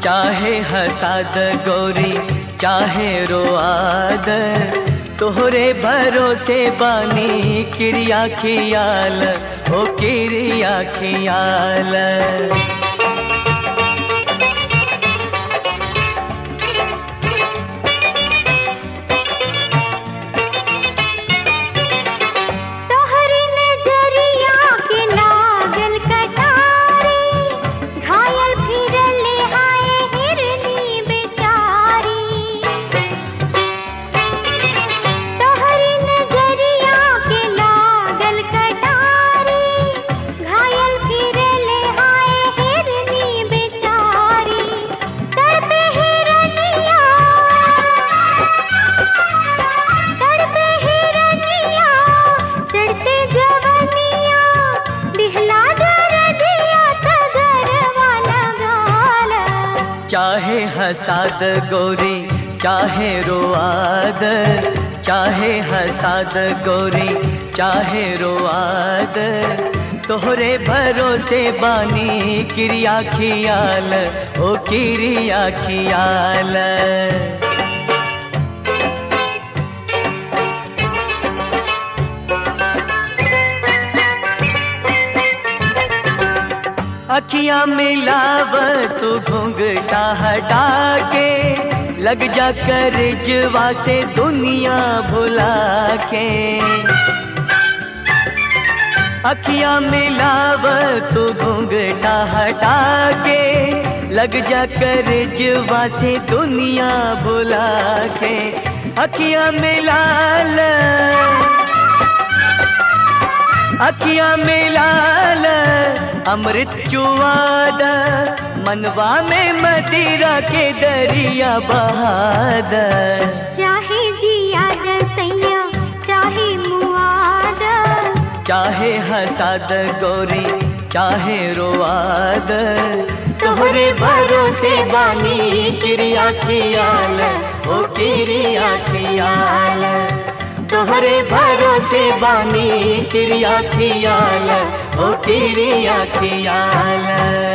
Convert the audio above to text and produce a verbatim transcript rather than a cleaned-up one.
चाहे हसाद गोरी चाहे रोआद, तोहरे भरोसे बानी किरिया खियाल, ओ किरिया खियाल। चाहे हसाद गोरी चाहे रोआद, चाहे हसाद गोरी चाहे रोआद, तोहरे भरोसे बानी किरिया खियाल, ओ किरिया खियाल। अखियां मिलाव तू घूंघटा हटा के, लग जा कर जवा से दुनिया भुला के। अखियां मिलाव तू घूंघटा हटा के, लग जा कर जवा से दुनिया भुला के। अखियां मिला ल अखियां मिला ल अमृत चुआद, मनवा में मदिरा के दरिया बहाद। चाहे जियाद सैया चाहे मुआद, चाहे हसाद गोरी चाहे रोआद, तोहरे भरोसे बानी किरिया खियाल, ओ किरिया खियाल। तोहरे भरोसे बानी किरिया खियाल, ओ किरिया खियाल।